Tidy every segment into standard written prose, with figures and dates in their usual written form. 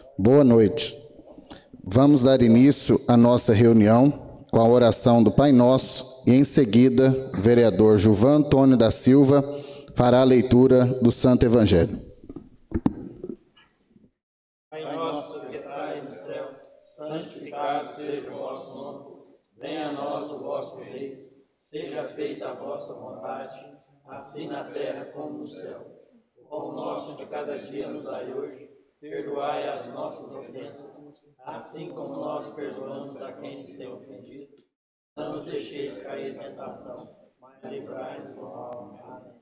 Boa noite. Vamos dar início à nossa reunião com a oração do Pai Nosso e, em seguida, o vereador Gilvan Antônio da Silva fará a leitura do Santo Evangelho. Pai nosso que estais no céu, santificado seja o vosso nome. Venha a nós o vosso reino. Seja feita a vossa vontade, assim na terra como no céu. O pão nosso de cada dia nos dai hoje. Perdoai as nossas ofensas, assim como nós perdoamos a quem nos tem ofendido. Não nos deixeis cair em tentação, mas livrai-nos do mal. Amém.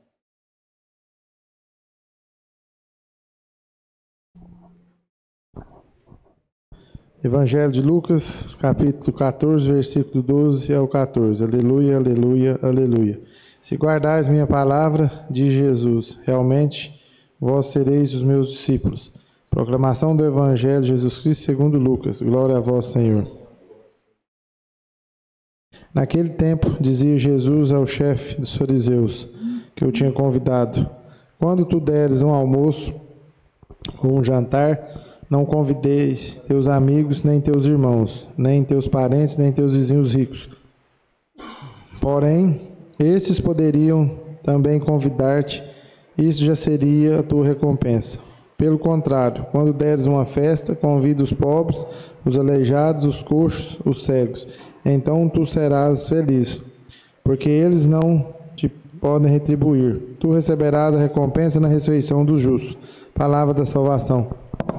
Evangelho de Lucas, capítulo 14, versículo 12 ao 14. Aleluia, aleluia, aleluia. Se guardais minha palavra, diz Jesus, realmente vós sereis os meus discípulos. Proclamação do Evangelho de Jesus Cristo segundo Lucas. Glória a vós, Senhor. Naquele tempo, dizia Jesus ao chefe dos fariseus, que eu tinha convidado: quando tu deres um almoço ou um jantar, não convideis teus amigos, nem teus irmãos, nem teus parentes, nem teus vizinhos ricos. Porém, estes poderiam também convidar-te, isso já seria a tua recompensa. Pelo contrário, quando deres uma festa, convida os pobres, os aleijados, os coxos, os cegos. Então tu serás feliz, porque eles não te podem retribuir. Tu receberás a recompensa na ressurreição dos justos. Palavra da salvação.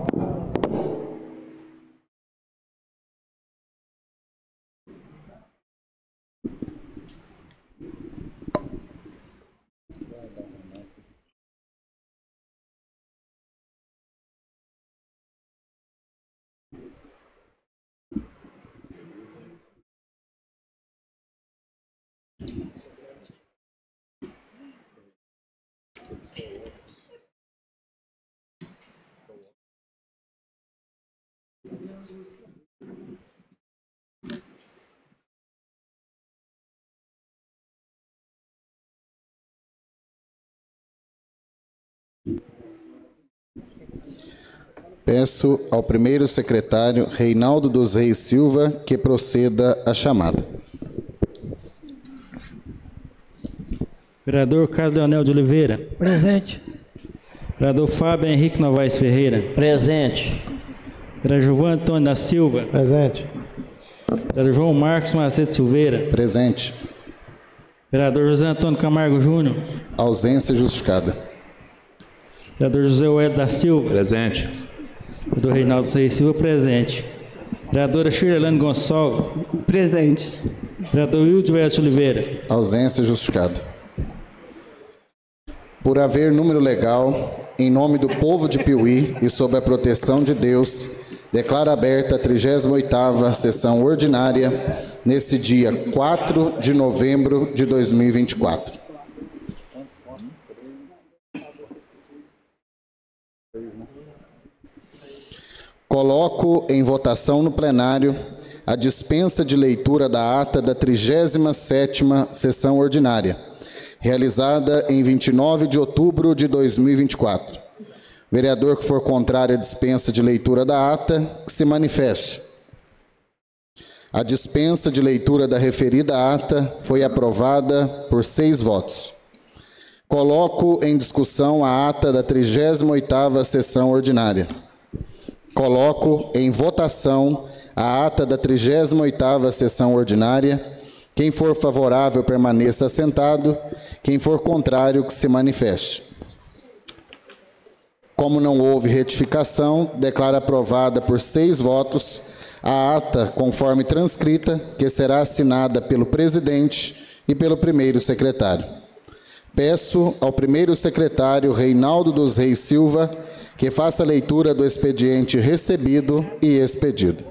Peço ao primeiro secretário, Reinaldo dos Reis Silva, que proceda à chamada. Vereador Carlos Leonel de Oliveira. Presente. Vereador Fábio Henrique Novaes Ferreira. Presente. Vereador Gilvan Antônio da Silva. Presente. Vereador João Marcos Macedo Silveira. Presente. Vereador José Antônio Camargo Júnior. Ausência justificada. Vereador José Oélio da Silva. Presente. Vereador Reinaldo dos Reis Silva, presente. Vereadora Shirlane Gonçalves. Presente. Vereador Wilde Vélez de Oliveira. Ausência justificada. Por haver número legal, em nome do povo de Piuí e sob a proteção de Deus, declaro aberta a 38ª sessão ordinária nesse dia 4 de novembro de 2024. Coloco em votação no plenário a dispensa de leitura da ata da 37ª sessão ordinária, realizada em 29 de outubro de 2024. Vereador que for contrário à dispensa de leitura da ata, que se manifeste. A dispensa de leitura da referida ata foi aprovada por 6 votos. Coloco em discussão a ata da 38ª sessão ordinária. Coloco em votação a ata da 38ª sessão ordinária. Quem for favorável, permaneça assentado. Quem for contrário, que se manifeste. Como não houve retificação, declaro aprovada por 6 votos a ata conforme transcrita, que será assinada pelo presidente e pelo primeiro secretário. Peço ao primeiro secretário, Reinaldo dos Reis Silva, que faça a leitura do expediente recebido e expedido.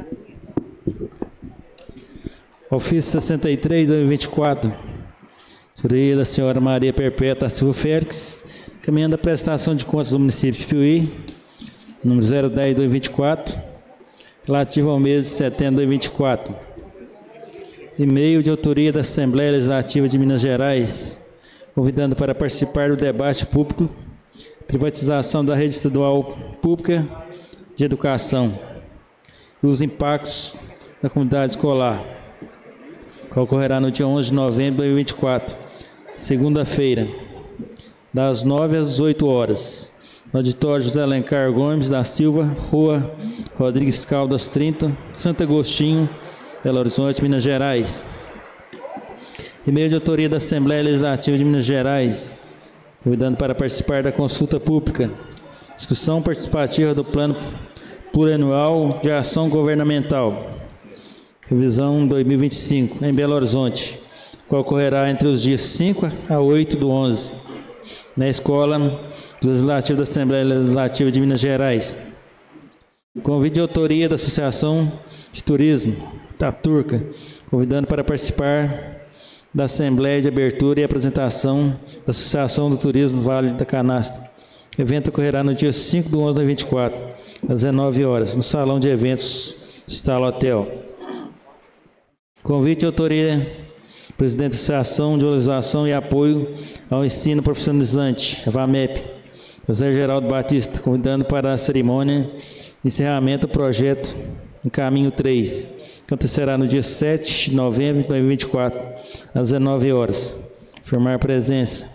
Ofício 63, 2024. Autoria da senhora Maria Perpétua Silva Félix, caminhando a prestação de contas do município de Piuí, número 010, 2024, relativo ao mês de setembro de 2024. E-mail de autoria da Assembleia Legislativa de Minas Gerais, convidando para participar do debate público, privatização da rede estadual pública, de Educação e os impactos na comunidade escolar, que ocorrerá no dia 11 de novembro de 2024, segunda-feira, das 9 às 18 horas, no auditório José Alencar Gomes da Silva, Rua Rodrigues Caldas 30, Santo Agostinho, Belo Horizonte, Minas Gerais. E-mail de autoria da Assembleia Legislativa de Minas Gerais, convidando para participar da consulta pública, discussão participativa do Plano Plurianual de Ação Governamental, revisão 2025, em Belo Horizonte, que ocorrerá entre os dias 5 a 8 do 11, na Escola Legislativa da Assembleia Legislativa de Minas Gerais. Convite de autoria da Associação de Turismo, Taturca, convidando para participar da Assembleia de Abertura e Apresentação da Associação do Turismo Vale da Canastra. O evento ocorrerá no dia 5 do 11 de 2024, às 19 horas, no Salão de Eventos Stala Hotel. Convite de autoria do presidente da Associação de Valorização e Apoio ao Ensino Profissionalizante, a VAMEP, José Geraldo Batista, convidando para a cerimônia de encerramento do projeto em Caminho 3, que acontecerá no dia 7 de novembro de 2024, às 19 horas. Firmar presença.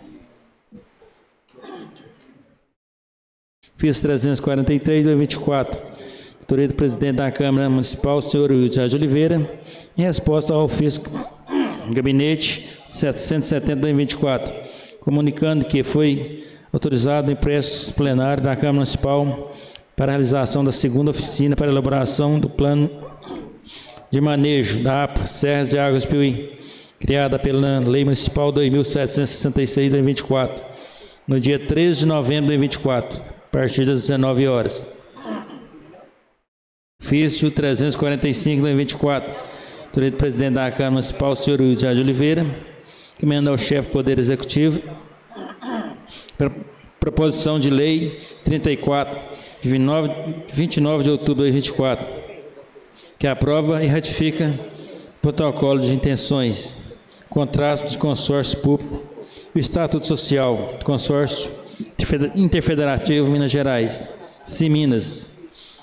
Ofício 343, 2024. Autoria do presidente da Câmara Municipal, senhor Wilson de Oliveira, em resposta ao ofício Gabinete 770, 2024, comunicando que foi autorizado o empréstimo plenário da Câmara Municipal para a realização da segunda oficina para a elaboração do plano de manejo da APA Serras de Águas Piuí, criada pela Lei Municipal 2766 de 24, no dia 13 de novembro de 24, a partir das 19 horas. Ofício 345 de 24, autoria do presidente da Câmara Municipal, senhor Wilson de Oliveira, que emenda ao chefe do Poder Executivo, proposição de lei 34, de 29 de outubro de 2024, que aprova e ratifica o protocolo de intenções, contrato de consórcio público e o estatuto social do consórcio interfederativo Minas Gerais, CIMINAS,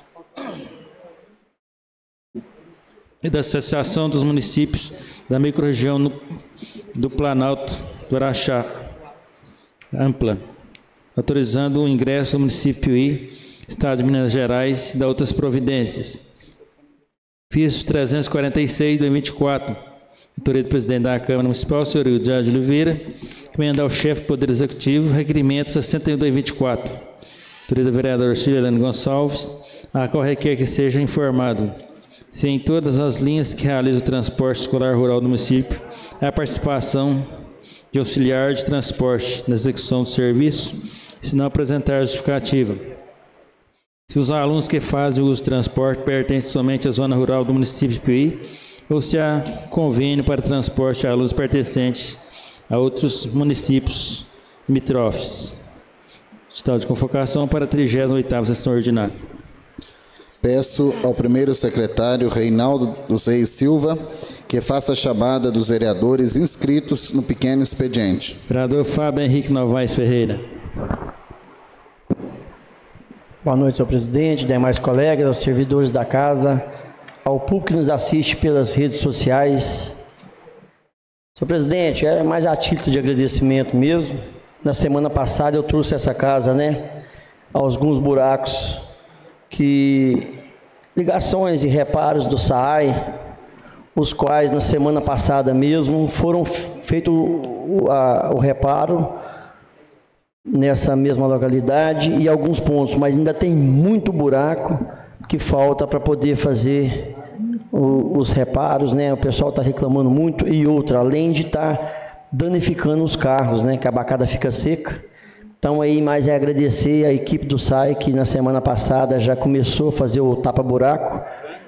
e da Associação dos Municípios da Microrregião do Planalto do Araxá, ampla, autorizando o ingresso do município Piuí, Estado de Minas Gerais e da outras providências. Ofício 346, 2024, autoria do presidente da Câmara Municipal, senhor Wilson de Oliveira, que emenda ao chefe do Poder Executivo, requerimento 61, 2024, autoria do vereador Silvio Gonçalves, a qual requer que seja informado se em todas as linhas que realiza o transporte escolar rural do município há participação de auxiliar de transporte na execução do serviço, se não apresentar justificativa. Se os alunos que fazem uso do transporte pertencem somente à zona rural do município de Piuí, ou se há convênio para transporte de alunos pertencentes a outros municípios limítrofes. Estado de convocação para a 38ª sessão ordinária. Peço ao primeiro secretário, Reinaldo dos Reis Silva, que faça a chamada dos vereadores inscritos no pequeno expediente. Vereador Fábio Henrique Novaes Ferreira. Boa noite, senhor presidente, demais colegas, aos servidores da casa, ao público que nos assiste pelas redes sociais. Senhor presidente, é mais a título de agradecimento mesmo. Na semana passada eu trouxe essa casa, alguns buracos ligações e reparos do SAAI, os quais na semana passada mesmo foram feito o reparo nessa mesma localidade e alguns pontos, mas ainda tem muito buraco que falta para poder fazer os reparos, O pessoal está reclamando muito e outra, além de estar danificando os carros, que a bacada fica seca. Então aí mais é agradecer a equipe do SAI que na semana passada já começou a fazer o tapa-buraco,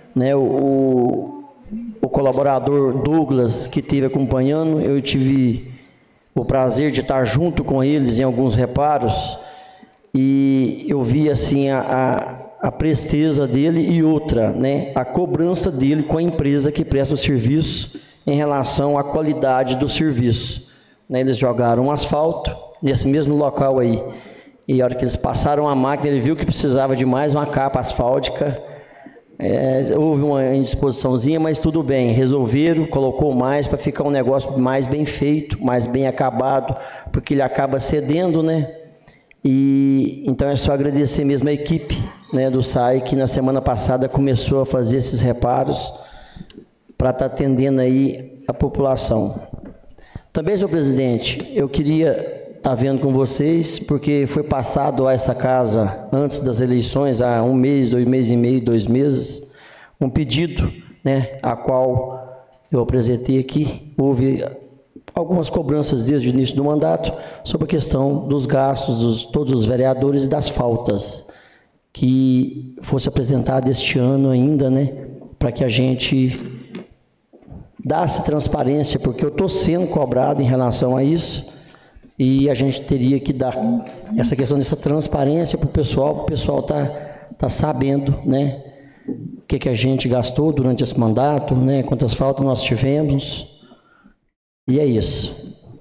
o colaborador Douglas que esteve acompanhando, eu tive o prazer de estar junto com eles em alguns reparos e eu vi assim a presteza dele e outra, a cobrança dele com a empresa que presta o serviço em relação à qualidade do serviço. Eles jogaram um asfalto nesse mesmo local aí, E a hora que eles passaram a máquina, ele viu que precisava de mais uma capa asfáltica. Houve uma indisposiçãozinha, mas tudo bem, resolveram, colocou mais para ficar um negócio mais bem feito, mais bem acabado, porque ele acaba cedendo, né? E então é só agradecer mesmo a equipe, né, do SAI, que na semana passada começou a fazer esses reparos para estar atendendo aí a população. Também, senhor presidente, eu queria estar vendo com vocês, porque foi passado a essa casa, antes das eleições, há 1 mês, 2 meses e meio, 2 meses, um pedido, né, a qual eu apresentei aqui. Houve algumas cobranças desde o início do mandato sobre a questão dos gastos de todos os vereadores e das faltas, que fosse apresentado este ano ainda, né, para que a gente desse transparência, porque eu estou sendo cobrado em relação a isso, e a gente teria que dar essa questão dessa transparência para o pessoal tá sabendo, né, o que a gente gastou durante esse mandato, né, quantas faltas nós tivemos. E é isso.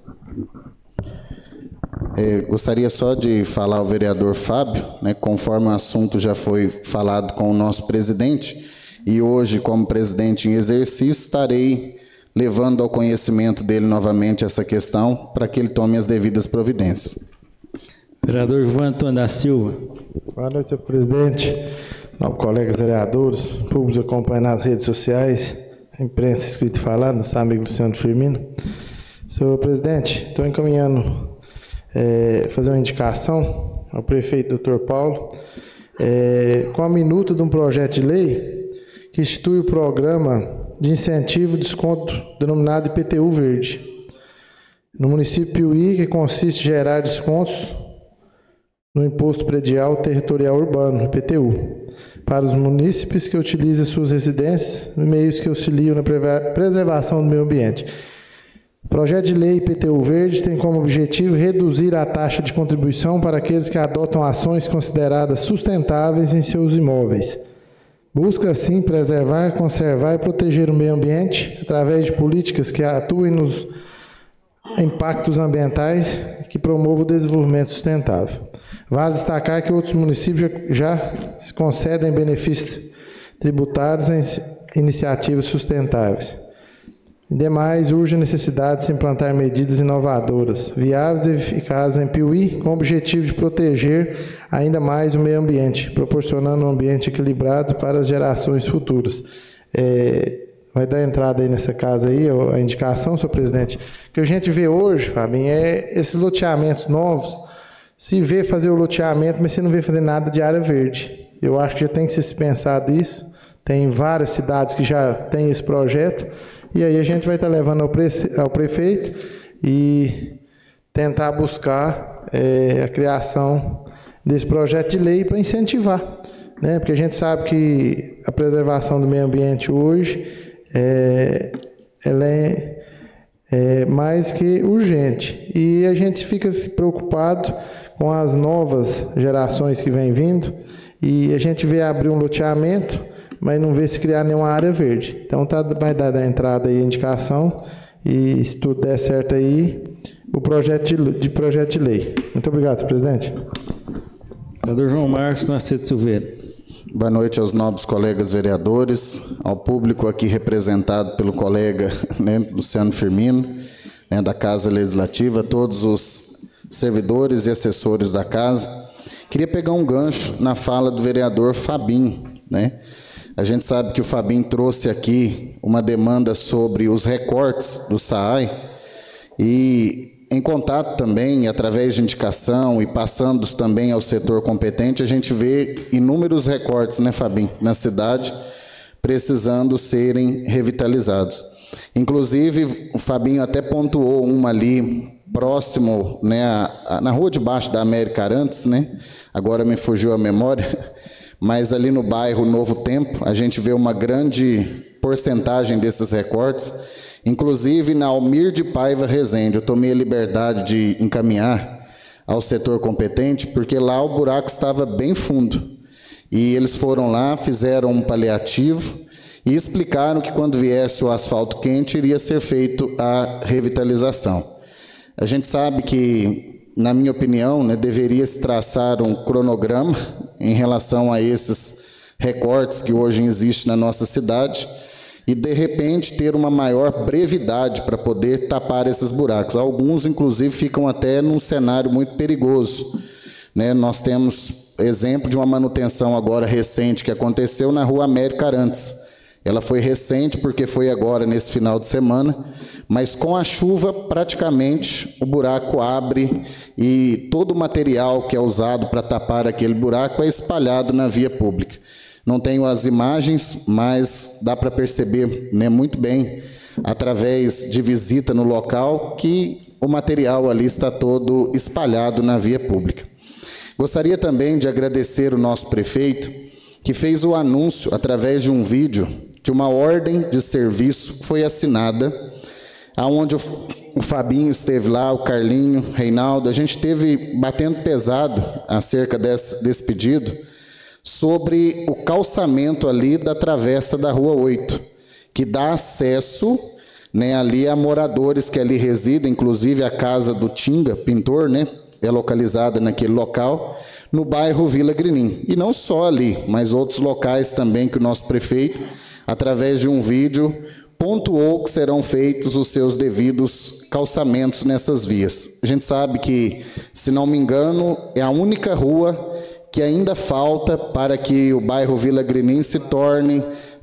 Gostaria só de falar ao vereador Fábio, né, conforme o assunto já foi falado com o nosso presidente, e hoje, como presidente em exercício, estarei levando ao conhecimento dele novamente essa questão, para que ele tome as devidas providências. Vereador João Antônio da Silva. Boa noite, senhor presidente, novos colegas vereadores, públicos acompanhando nas redes sociais, imprensa escrita e falada, nosso amigo Luciano Firmino. Senhor presidente, estou encaminhando fazer uma indicação ao prefeito Dr. Paulo com a minuta de um projeto de lei que institui o programa de incentivo de desconto denominado IPTU Verde no município de Piuí, que consiste em gerar descontos no Imposto Predial Territorial Urbano, IPTU, para os munícipes que utilizam suas residências e meios que auxiliam na preservação do meio ambiente. O projeto de lei IPTU Verde tem como objetivo reduzir a taxa de contribuição para aqueles que adotam ações consideradas sustentáveis em seus imóveis. Busca, assim, preservar, conservar e proteger o meio ambiente através de políticas que atuem nos impactos ambientais e que promovam o desenvolvimento sustentável. Vale destacar que outros municípios já se concedem benefícios tributários em iniciativas sustentáveis. E demais, urge a necessidade de se implantar medidas inovadoras, viáveis e eficazes em Piuí, com o objetivo de proteger ainda mais o meio ambiente, proporcionando um ambiente equilibrado para as gerações futuras. Vai dar entrada aí nessa casa aí, a indicação, senhor presidente. O que a gente vê hoje, Fabinho, esses loteamentos novos, se vê fazer o loteamento, mas você não vê fazer nada de área verde. Eu acho que já tem que se pensar nisso. Tem várias cidades que já têm esse projeto. E aí a gente vai estar levando ao prefeito e tentar buscar a criação desse projeto de lei para incentivar, né? Porque a gente sabe que a preservação do meio ambiente hoje ela é mais que urgente. E a gente fica preocupado com as novas gerações que vêm vindo, e a gente vê abrir um loteamento, mas não vê se criar nenhuma área verde. Então vai dar a entrada aí a indicação, e se tudo der certo aí, o projeto de lei. Muito obrigado, senhor presidente. Vereador João Marcos Nascimento Silveira. Boa noite aos nobres colegas vereadores, ao público aqui representado pelo colega, né, Luciano Firmino, né, da Casa Legislativa, todos os servidores e assessores da casa. Queria pegar um gancho na fala do vereador Fabinho, né? A gente sabe que o Fabinho trouxe aqui uma demanda sobre os recortes do SAAI, e em contato também, através de indicação e passando também ao setor competente, a gente vê inúmeros recortes, né, Fabinho, na cidade, precisando serem revitalizados. Inclusive, o Fabinho até pontuou uma ali próximo, né, na rua de baixo da América Arantes, né? Agora me fugiu a memória, mas ali no bairro Novo Tempo, a gente vê uma grande porcentagem desses recortes, inclusive na Almir de Paiva Rezende. Eu tomei a liberdade de encaminhar ao setor competente, porque lá o buraco estava bem fundo. E eles foram lá, fizeram um paliativo e explicaram que quando viesse o asfalto quente, iria ser feito a revitalização. A gente sabe que na minha opinião, né, deveria se traçar um cronograma em relação a esses recortes que hoje existem na nossa cidade e, de repente, ter uma maior brevidade para poder tapar esses buracos. Alguns, inclusive, ficam até num cenário muito perigoso, né? Nós temos exemplo de uma manutenção agora recente que aconteceu na Rua Américo Arantes. Ela foi recente porque foi agora nesse final de semana, mas com a chuva praticamente o buraco abre e todo o material que é usado para tapar aquele buraco é espalhado na via pública. Não tenho as imagens, mas dá para perceber, né, muito bem, através de visita no local, que o material ali está todo espalhado na via pública. Gostaria também de agradecer o nosso prefeito, que fez o anúncio, através de um vídeo, de uma ordem de serviço que foi assinada, aonde o Fabinho esteve lá, o Carlinho, Reinaldo, a gente esteve batendo pesado acerca desse pedido, sobre o calçamento ali da travessa da Rua 8, que dá acesso, né, ali a moradores que ali residem, inclusive a casa do Tinga, pintor, né, é localizada naquele local, no bairro Vila Grinim. E não só ali, mas outros locais também que o nosso prefeito, através de um vídeo, pontuou que serão feitos os seus devidos calçamentos nessas vias. A gente sabe que, se não me engano, é a única rua que ainda falta para que o bairro Vila Grinim se torne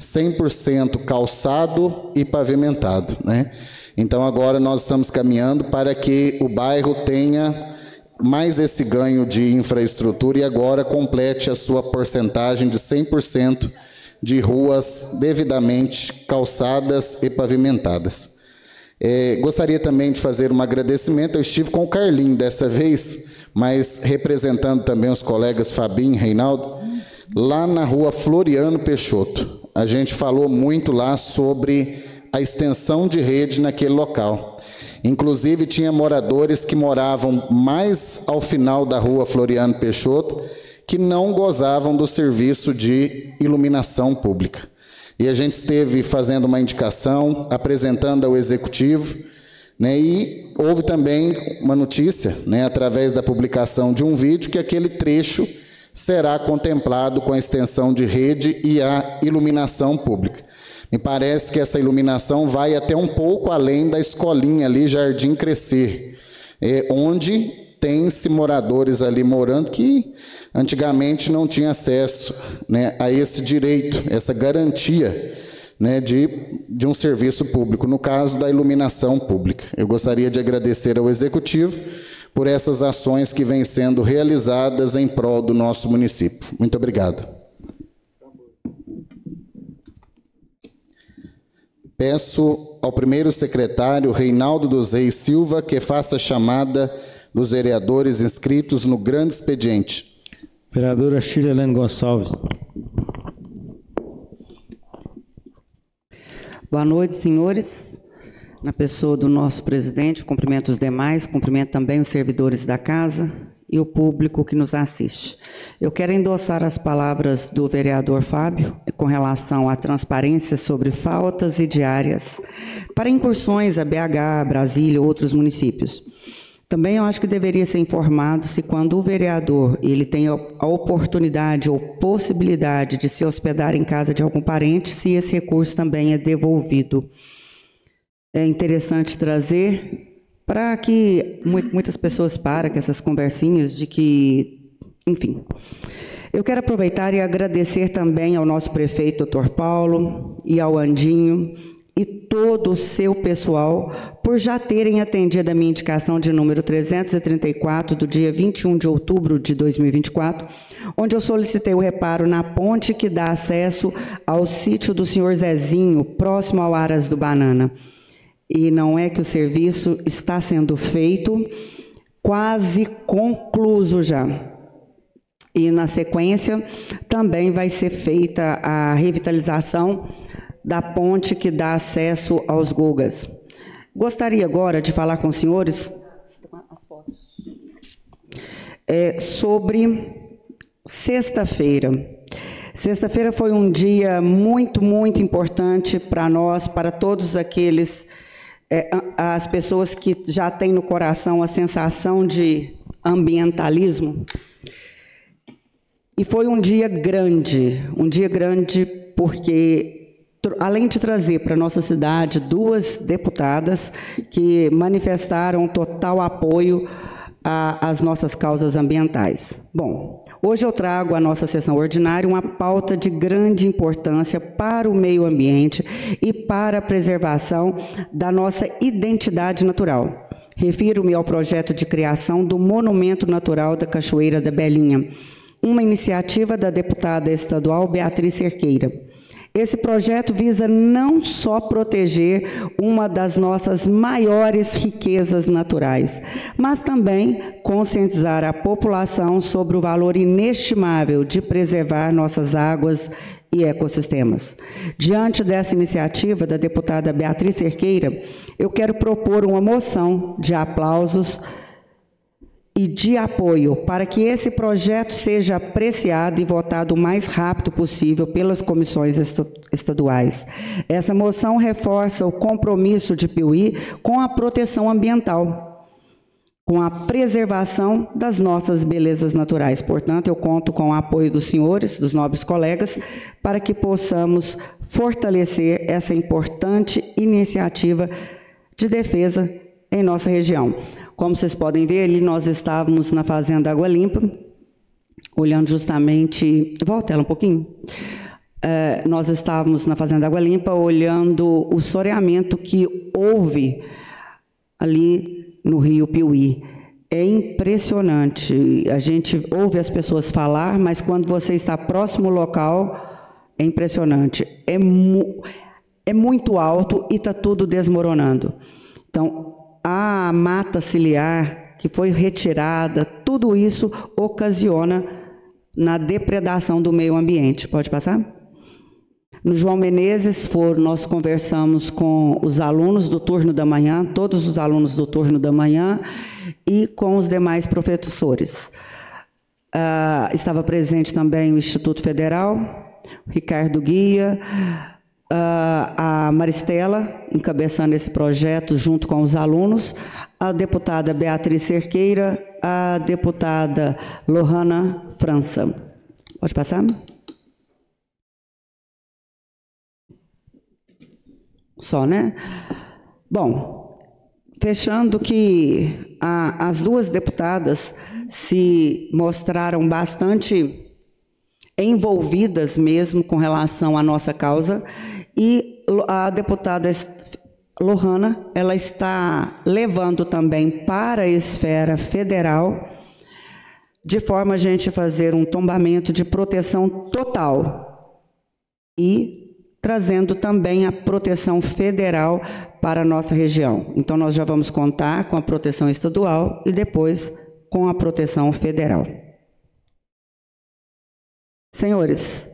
100% calçado e pavimentado, né? Então agora nós estamos caminhando para que o bairro tenha mais esse ganho de infraestrutura e agora complete a sua porcentagem de 100% de ruas devidamente calçadas e pavimentadas. Gostaria também de fazer um agradecimento. Eu estive com o Carlinho dessa vez, mas representando também os colegas Fabinho e Reinaldo, lá na Rua Floriano Peixoto. A gente falou muito lá sobre a extensão de rede naquele local. Inclusive, tinha moradores que moravam mais ao final da Rua Floriano Peixoto, que não gozavam do serviço de iluminação pública. E a gente esteve fazendo uma indicação, apresentando ao Executivo, né, e houve também uma notícia, né, através da publicação de um vídeo, que aquele trecho será contemplado com a extensão de rede e a iluminação pública. Me parece que essa iluminação vai até um pouco além da escolinha ali, Jardim Crescer, onde tem-se moradores ali morando que antigamente não tinha acesso, né, a esse direito, essa garantia, né, de um serviço público, no caso da iluminação pública. Eu gostaria de agradecer ao Executivo por essas ações que vêm sendo realizadas em prol do nosso município. Muito obrigado. Peço ao primeiro secretário, Reinaldo dos Reis Silva, que faça a chamada dos vereadores inscritos no grande expediente. Vereadora Shirlene Gonçalves. Boa noite, senhores. Na pessoa do nosso presidente, cumprimento os demais, cumprimento também os servidores da casa e o público que nos assiste. Eu quero endossar as palavras do vereador Fábio com relação à transparência sobre faltas e diárias para incursões a BH, Brasília e outros municípios. Também eu acho que deveria ser informado se, quando o vereador ele tem a oportunidade ou possibilidade de se hospedar em casa de algum parente, se esse recurso também é devolvido. É interessante trazer para que muitas pessoas parem com essas conversinhas de que, enfim. Eu quero aproveitar e agradecer também ao nosso prefeito, Dr. Paulo, e ao Andinho, e todo o seu pessoal, por já terem atendido a minha indicação de número 334, do dia 21 de outubro de 2024, onde eu solicitei o reparo na ponte que dá acesso ao sítio do senhor Zezinho, próximo ao Aras do Banana. E não é que o serviço está sendo feito, quase concluído já. E, na sequência, também vai ser feita a revitalização da ponte que dá acesso aos Gugas. Gostaria agora de falar com os senhores sobre sexta-feira. Sexta-feira foi um dia muito, muito importante para nós, para todos aqueles, as pessoas que já têm no coração a sensação de ambientalismo. E foi um dia grande porque, além de trazer para a nossa cidade 2 deputadas que manifestaram total apoio às nossas causas ambientais. Bom, hoje eu trago à nossa sessão ordinária uma pauta de grande importância para o meio ambiente e para a preservação da nossa identidade natural. Refiro-me ao projeto de criação do Monumento Natural da Cachoeira da Belinha, uma iniciativa da deputada estadual Beatriz Cerqueira. Esse projeto visa não só proteger uma das nossas maiores riquezas naturais, mas também conscientizar a população sobre o valor inestimável de preservar nossas águas e ecossistemas. Diante dessa iniciativa da deputada Beatriz Cerqueira, eu quero propor uma moção de aplausos e de apoio para que esse projeto seja apreciado e votado o mais rápido possível pelas comissões estaduais. Essa moção reforça o compromisso de Piuí com a proteção ambiental, com a preservação das nossas belezas naturais. Portanto, eu conto com o apoio dos senhores, dos nobres colegas, para que possamos fortalecer essa importante iniciativa de defesa em nossa região. Como vocês podem ver, ali nós estávamos na Fazenda Água Limpa, olhando justamente... Volta ela um pouquinho. Nós estávamos na Fazenda Água Limpa, olhando o soreamento que houve ali no rio Piuí. É impressionante. A gente ouve as pessoas falar, mas quando você está próximo ao local, é impressionante. É muito alto e está tudo desmoronando. Então, a mata ciliar que foi retirada, tudo isso ocasiona na depredação do meio ambiente. Pode passar? No João Menezes, nós conversamos com os alunos do turno da manhã, todos os alunos do turno da manhã, e com os demais professores. Estava presente também o Instituto Federal, Ricardo Guia, a Maristela, encabeçando esse projeto junto com os alunos, a deputada Beatriz Cerqueira, a deputada Lohana França. Pode passar? Só, né? Bom, fechando que as 2 deputadas se mostraram bastante envolvidas mesmo com relação à nossa causa, e a deputada Lohana, ela está levando também para a esfera federal, de forma a gente fazer um tombamento de proteção total e trazendo também a proteção federal para a nossa região. Então, nós já vamos contar com a proteção estadual e depois com a proteção federal. Senhores,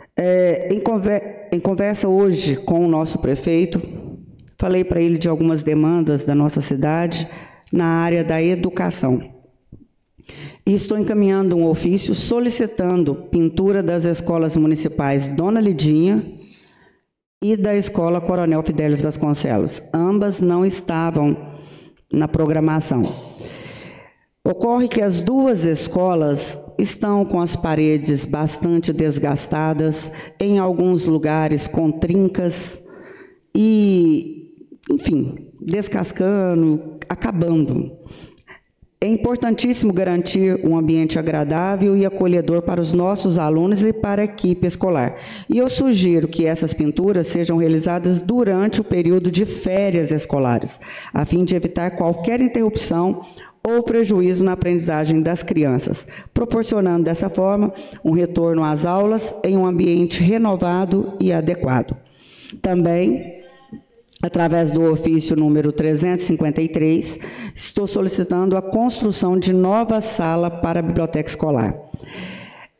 em conversa hoje com o nosso prefeito, falei para ele de algumas demandas da nossa cidade na área da educação. E estou encaminhando um ofício solicitando pintura das escolas municipais Dona Lidinha e da Escola Coronel Fidelis Vasconcelos. Ambas não estavam na programação. Ocorre que as 2 escolas estão com as paredes bastante desgastadas, em alguns lugares com trincas e, enfim, descascando, acabando. É importantíssimo garantir um ambiente agradável e acolhedor para os nossos alunos e para a equipe escolar. E eu sugiro que essas pinturas sejam realizadas durante o período de férias escolares, a fim de evitar qualquer interrupção ou prejuízo na aprendizagem das crianças, proporcionando dessa forma um retorno às aulas em um ambiente renovado e adequado. Também, através do ofício número 353, estou solicitando a construção de nova sala para a biblioteca escolar.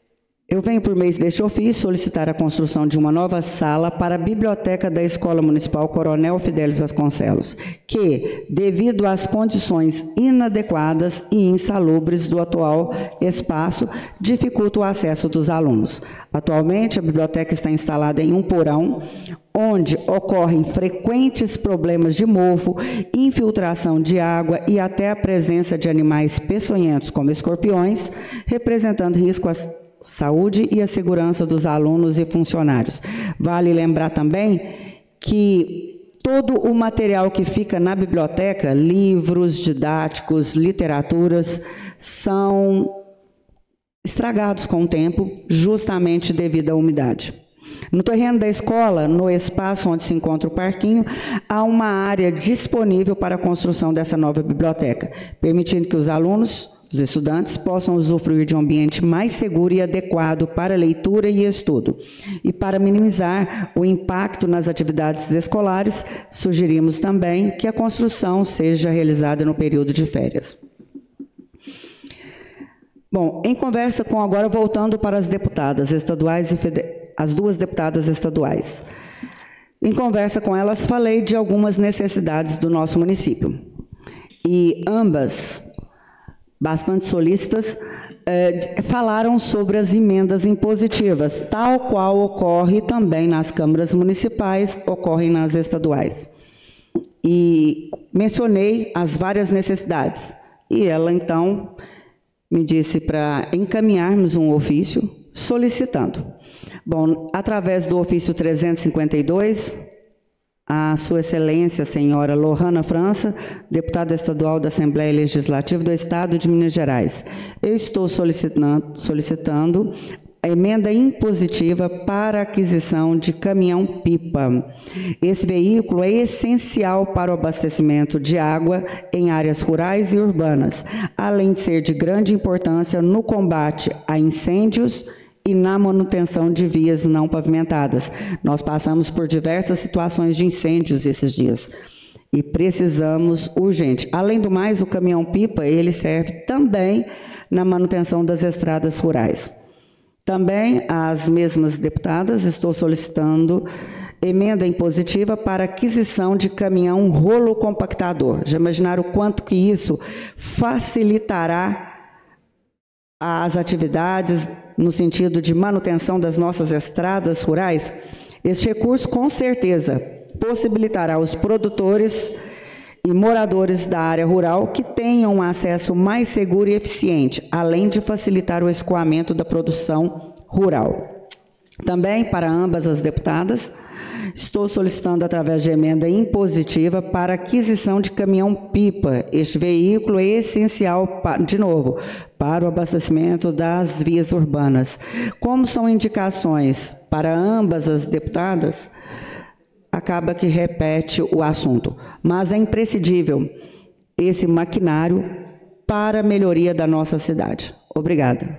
Eu venho por meio deste ofício solicitar a construção de uma nova sala para a biblioteca da Escola Municipal Coronel Fidelis Vasconcelos, que, devido às condições inadequadas e insalubres do atual espaço, dificulta o acesso dos alunos. Atualmente, a biblioteca está instalada em um porão, onde ocorrem frequentes problemas de mofo, infiltração de água e até a presença de animais peçonhentos, como escorpiões, representando risco à saúde e à segurança dos alunos e funcionários. Vale lembrar também que todo o material que fica na biblioteca, livros didáticos, literaturas, são estragados com o tempo, justamente devido à umidade. No terreno da escola, no espaço onde se encontra o parquinho, há uma área disponível para a construção dessa nova biblioteca, permitindo que os alunos, os estudantes, possam usufruir de um ambiente mais seguro e adequado para leitura e estudo. E para minimizar o impacto nas atividades escolares, sugerimos também que a construção seja realizada no período de férias. Bom, em conversa com, agora voltando para as deputadas estaduais e as duas deputadas estaduais. Em conversa com elas, falei de algumas necessidades do nosso município. E ambas, bastante solícitas, falaram sobre as emendas impositivas, tal qual ocorre também nas câmaras municipais, ocorrem nas estaduais. E mencionei as várias necessidades. E ela, então, me disse para encaminharmos um ofício solicitando. Bom, através do ofício 352, a Sua Excelência, Senhora Lohana França, deputada estadual da Assembleia Legislativa do Estado de Minas Gerais, eu estou solicitando a emenda impositiva para a aquisição de caminhão-pipa. Esse veículo é essencial para o abastecimento de água em áreas rurais e urbanas, além de ser de grande importância no combate a incêndios e na manutenção de vias não pavimentadas. Nós passamos por diversas situações de incêndios esses dias e precisamos urgente. Além do mais, o caminhão-pipa, ele serve também na manutenção das estradas rurais. Também, as mesmas deputadas, estou solicitando emenda impositiva para aquisição de caminhão rolo compactador. Já imaginaram o quanto que isso facilitará as atividades no sentido de manutenção das nossas estradas rurais? Este recurso, com certeza, possibilitará aos produtores e moradores da área rural que tenham um acesso mais seguro e eficiente, além de facilitar o escoamento da produção rural. Também, para ambas as deputadas, estou solicitando, através de emenda impositiva, para aquisição de caminhão-pipa. Este veículo é essencial, de novo, para o abastecimento das vias urbanas. Como são indicações para ambas as deputadas, acaba que repete o assunto. Mas é imprescindível esse maquinário para a melhoria da nossa cidade. Obrigada.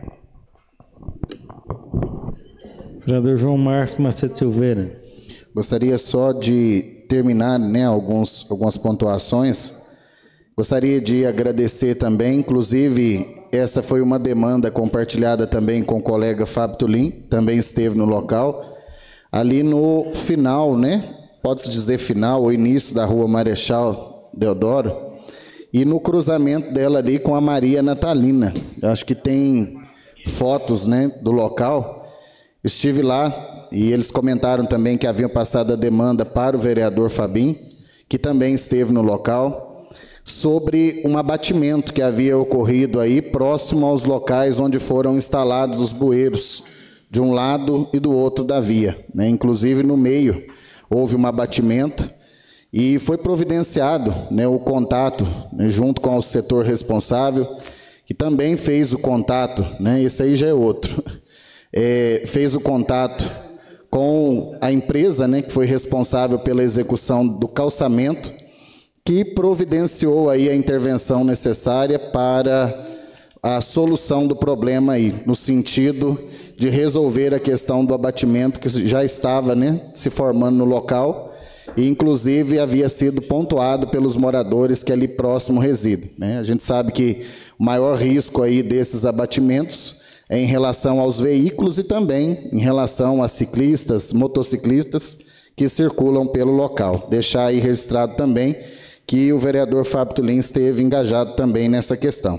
Vereador João Marcos Macedo Silveira. Gostaria só de terminar, algumas pontuações. Gostaria de agradecer também, inclusive, essa foi uma demanda compartilhada também com o colega Fábio Tulim, também esteve no local. Ali no final, pode-se dizer final, o início da rua Marechal Deodoro, e no cruzamento dela ali com a Maria Natalina. Eu acho que tem fotos, do local. Eu estive lá e eles comentaram também que haviam passado a demanda para o vereador Fabim, que também esteve no local, sobre um abatimento que havia ocorrido aí próximo aos locais onde foram instalados os bueiros, de um lado e do outro da via. Inclusive, no meio, houve um abatimento e foi providenciado o contato junto com o setor responsável, que também fez o contato, esse aí já é outro, fez o contato com a empresa, que foi responsável pela execução do calçamento, que providenciou aí a intervenção necessária para a solução do problema aí, no sentido de resolver a questão do abatimento que já estava, se formando no local, e inclusive havia sido pontuado pelos moradores que ali próximo residem. A gente sabe que o maior risco aí desses abatimentos em relação aos veículos e também em relação a ciclistas, motociclistas que circulam pelo local. Deixar aí registrado também que o vereador Fábio Tulin esteve engajado também nessa questão.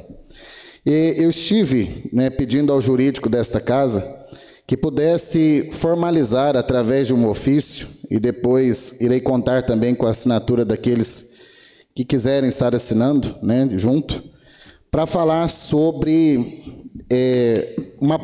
E eu estive, pedindo ao jurídico desta casa que pudesse formalizar através de um ofício, e depois irei contar também com a assinatura daqueles que quiserem estar assinando, junto, para falar sobre uma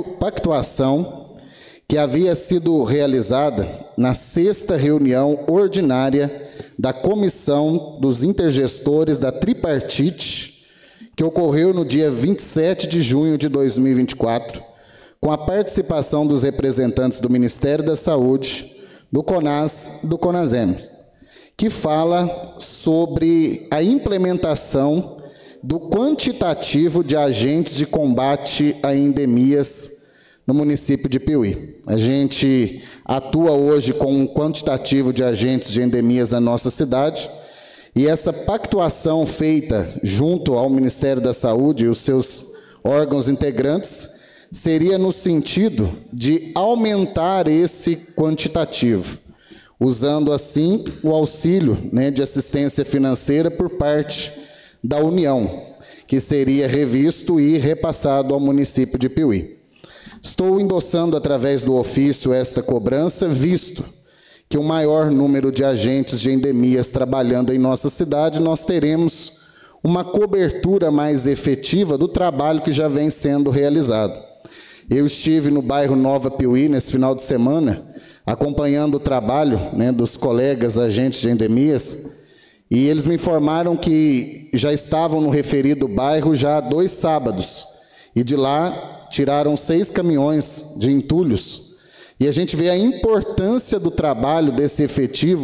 pactuação que havia sido realizada na 6ª reunião ordinária da Comissão dos Intergestores da Tripartite, que ocorreu no dia 27 de junho de 2024, com a participação dos representantes do Ministério da Saúde, do CONAS e do CONASEMS, que fala sobre a implementação do quantitativo de agentes de combate a endemias no município de Piuí. A gente atua hoje com um quantitativo de agentes de endemias na nossa cidade, e essa pactuação feita junto ao Ministério da Saúde e os seus órgãos integrantes seria no sentido de aumentar esse quantitativo, usando assim o auxílio de assistência financeira por parte da União, que seria revisto e repassado ao município de Piuí. Estou endossando através do ofício esta cobrança, visto que o maior número de agentes de endemias trabalhando em nossa cidade, nós teremos uma cobertura mais efetiva do trabalho que já vem sendo realizado. Eu estive no bairro Nova Piuí nesse final de semana, acompanhando o trabalho dos colegas agentes de endemias, e eles me informaram que já estavam no referido bairro já há 2 sábados, e de lá tiraram 6 caminhões de entulhos. E a gente vê a importância do trabalho desse efetivo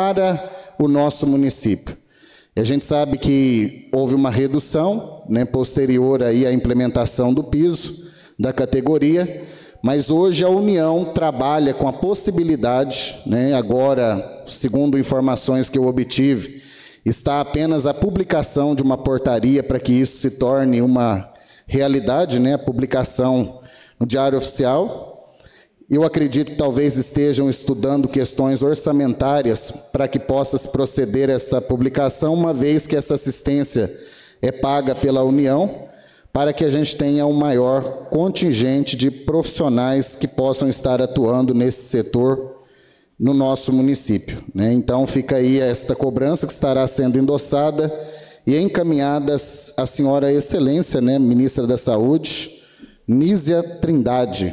para o nosso município. E a gente sabe que houve uma redução, posterior aí à implementação do piso da categoria, mas hoje a União trabalha com a possibilidade, agora, segundo informações que eu obtive, está apenas a publicação de uma portaria para que isso se torne uma realidade, a publicação no Diário Oficial. Eu acredito que talvez estejam estudando questões orçamentárias para que possa se proceder a esta publicação, uma vez que essa assistência é paga pela União, para que a gente tenha um maior contingente de profissionais que possam estar atuando nesse setor no nosso município. Então, fica aí esta cobrança que estará sendo endossada e encaminhada à senhora Excelência, Ministra da Saúde, Nízia Trindade.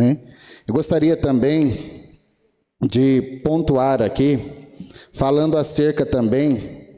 Eu gostaria também de pontuar aqui, falando acerca também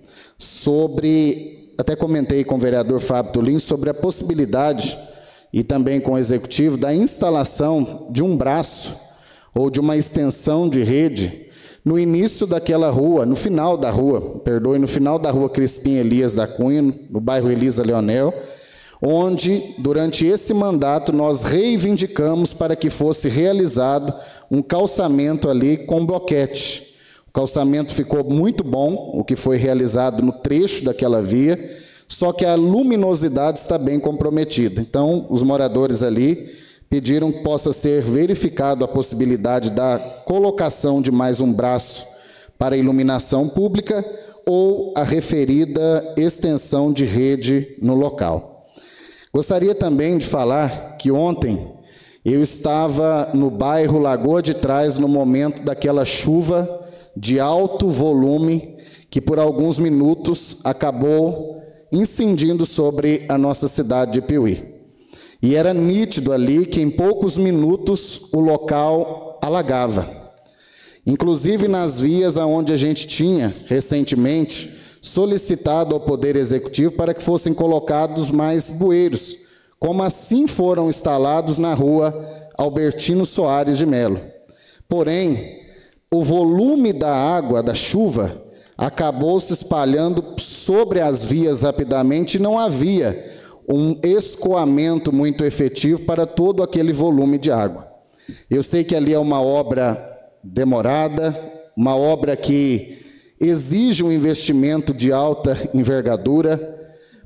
sobre, até comentei com o vereador Fábio Tulin, sobre a possibilidade, e também com o Executivo, da instalação de um braço ou de uma extensão de rede no início daquela rua, no final da rua Crispim Elias da Cunha, no bairro Elisa Leonel, onde, durante esse mandato, nós reivindicamos para que fosse realizado um calçamento ali com bloquete. O calçamento ficou muito bom, o que foi realizado no trecho daquela via, só que a luminosidade está bem comprometida. Então, os moradores ali pediram que possa ser verificado a possibilidade da colocação de mais um braço para iluminação pública ou a referida extensão de rede no local. Gostaria também de falar que ontem eu estava no bairro Lagoa de Trás no momento daquela chuva de alto volume que por alguns minutos acabou incidindo sobre a nossa cidade de Piuí. E era nítido ali que em poucos minutos o local alagava. Inclusive nas vias onde a gente tinha recentemente solicitado ao Poder Executivo para que fossem colocados mais bueiros, como assim foram instalados na rua Albertino Soares de Melo. Porém, o volume da água, da chuva, acabou se espalhando sobre as vias rapidamente e não havia um escoamento muito efetivo para todo aquele volume de água. Eu sei que ali é uma obra demorada, uma obra que exige um investimento de alta envergadura,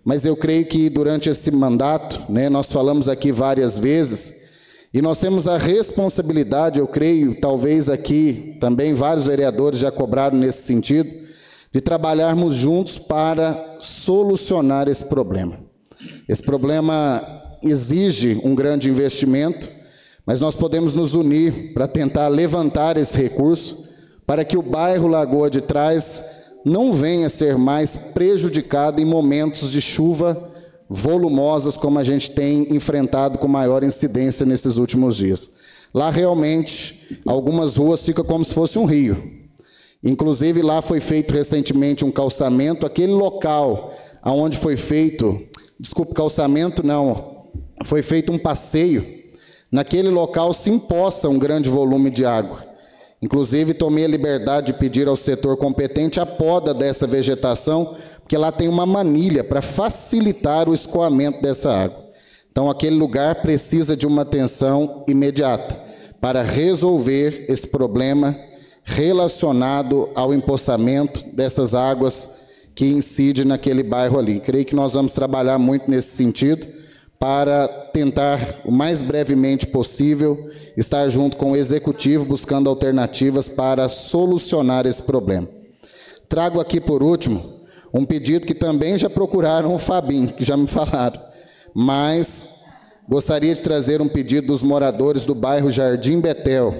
mas eu creio que durante esse mandato, né, nós falamos aqui várias vezes, e nós temos a responsabilidade, eu creio, talvez aqui também vários vereadores já cobraram nesse sentido, de trabalharmos juntos para solucionar esse problema. Esse problema exige um grande investimento, mas nós podemos nos unir para tentar levantar esse recurso para que o bairro Lagoa de Trás não venha a ser mais prejudicado em momentos de chuva volumosas como a gente tem enfrentado com maior incidência nesses últimos dias. Lá realmente algumas ruas ficam como se fosse um rio. Inclusive lá foi feito recentemente um calçamento, aquele local onde foi feito, calçamento não, foi feito um passeio, naquele local se empoça um grande volume de água. Inclusive tomei a liberdade de pedir ao setor competente a poda dessa vegetação, porque lá tem uma manilha para facilitar o escoamento dessa água. Então, aquele lugar precisa de uma atenção imediata para resolver esse problema relacionado ao empoçamento dessas águas que incidem naquele bairro ali. Creio que nós vamos trabalhar muito nesse sentido para tentar, o mais brevemente possível, estar junto com o Executivo buscando alternativas para solucionar esse problema. Trago aqui, por último, um pedido que também já procuraram o Fabinho, que já me falaram, mas gostaria de trazer um pedido dos moradores do bairro Jardim Betel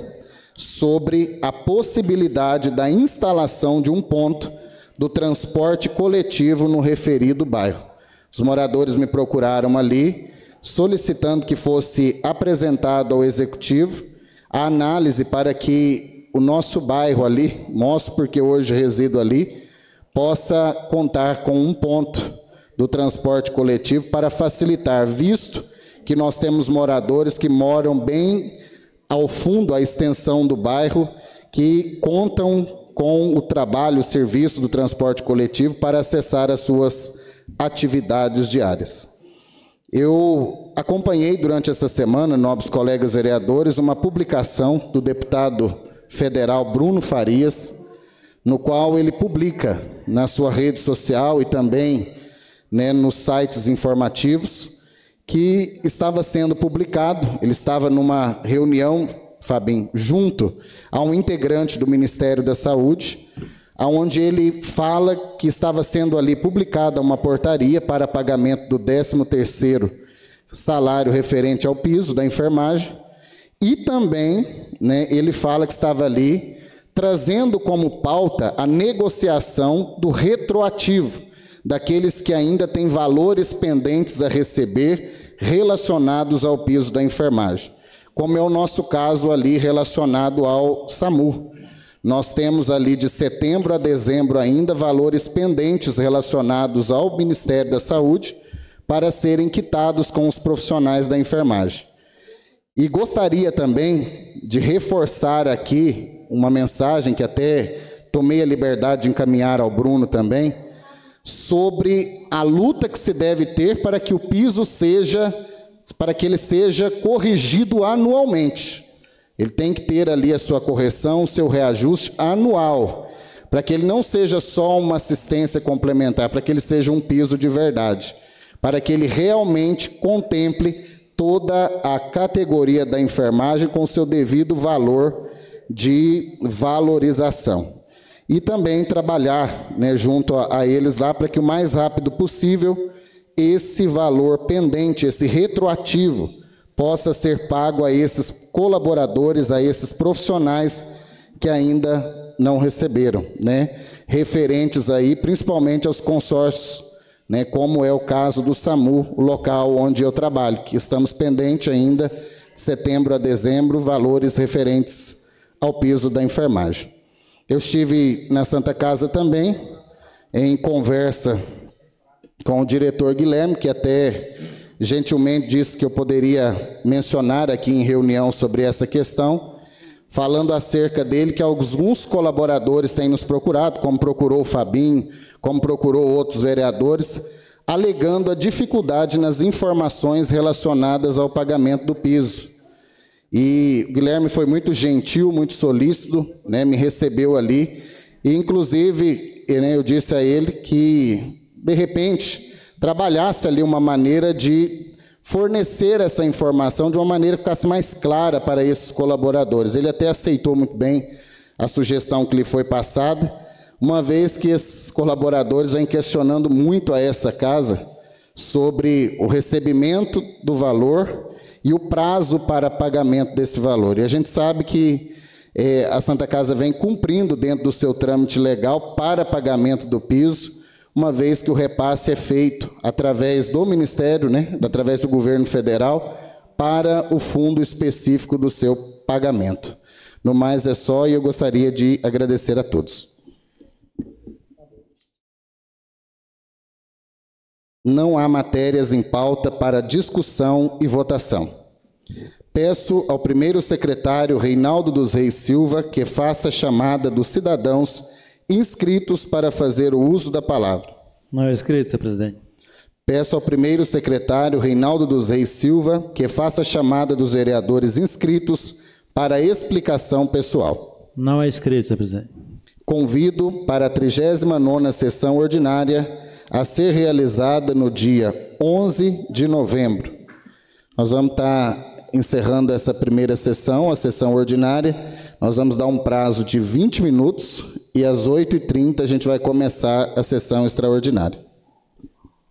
sobre a possibilidade da instalação de um ponto do transporte coletivo no referido bairro. Os moradores me procuraram ali, solicitando que fosse apresentado ao Executivo a análise para que o nosso bairro ali, mostro porque hoje resido ali, possa contar com um ponto do transporte coletivo para facilitar, visto que nós temos moradores que moram bem ao fundo, a extensão do bairro, que contam com o trabalho, o serviço do transporte coletivo para acessar as suas atividades diárias. Eu acompanhei durante essa semana, nobres colegas vereadores, uma publicação do deputado federal Bruno Farias, no qual ele publica na sua rede social e também, né, nos sites informativos, que estava sendo publicado, ele estava numa reunião, Fabinho, junto a um integrante do Ministério da Saúde, onde ele fala que estava sendo ali publicada uma portaria para pagamento do 13º salário referente ao piso da enfermagem, e também, né, ele fala que estava ali trazendo como pauta a negociação do retroativo, daqueles que ainda têm valores pendentes a receber relacionados ao piso da enfermagem, como é o nosso caso ali relacionado ao SAMU. Nós temos ali de setembro a dezembro ainda valores pendentes relacionados ao Ministério da Saúde para serem quitados com os profissionais da enfermagem. E gostaria também de reforçar aqui uma mensagem que até tomei a liberdade de encaminhar ao Bruno também, sobre a luta que se deve ter para que o piso ele seja corrigido anualmente. Ele tem que ter ali a sua correção, o seu reajuste anual, para que ele não seja só uma assistência complementar, para que ele seja um piso de verdade, para que ele realmente contemple toda a categoria da enfermagem com seu devido valor de valorização. E também trabalhar, né, junto a eles lá para que o mais rápido possível esse valor pendente, esse retroativo, possa ser pago a esses colaboradores, a esses profissionais que ainda não receberam, né, referentes aí principalmente aos consórcios, né, como é o caso do SAMU, o local onde eu trabalho, que estamos pendentes ainda, de setembro a dezembro, valores referentes ao piso da enfermagem. Eu estive na Santa Casa também, em conversa com o diretor Guilherme, que até gentilmente disse que eu poderia mencionar aqui em reunião sobre essa questão, falando acerca dele que alguns colaboradores têm nos procurado, como procurou o Fabinho, como procurou outros vereadores, alegando a dificuldade nas informações relacionadas ao pagamento do piso. E o Guilherme foi muito gentil, muito solícito, né, me recebeu ali, e inclusive, né, eu disse a ele que, de repente, trabalhasse ali uma maneira de fornecer essa informação de uma maneira que ficasse mais clara para esses colaboradores. Ele até aceitou muito bem a sugestão que lhe foi passada, uma vez que esses colaboradores vêm questionando muito a essa casa sobre o recebimento do valor e o prazo para pagamento desse valor. E a gente sabe que a Santa Casa vem cumprindo dentro do seu trâmite legal para pagamento do piso, uma vez que o repasse é feito através do Ministério, através do governo federal, para o fundo específico do seu pagamento. No mais é só, e eu gostaria de agradecer a todos. Não há matérias em pauta para discussão e votação. Peço ao primeiro secretário Reinaldo dos Reis Silva que faça a chamada dos cidadãos inscritos para fazer o uso da palavra. Não é inscrito, senhor presidente. Peço ao primeiro secretário Reinaldo dos Reis Silva que faça a chamada dos vereadores inscritos para explicação pessoal. Não é inscrito, senhor presidente. Convido para a 39ª sessão ordinária a ser realizada no dia 11 de novembro. Nós vamos estar encerrando essa primeira sessão, a sessão ordinária. Nós vamos dar um prazo de 20 minutos e às 8h30 a gente vai começar a sessão extraordinária.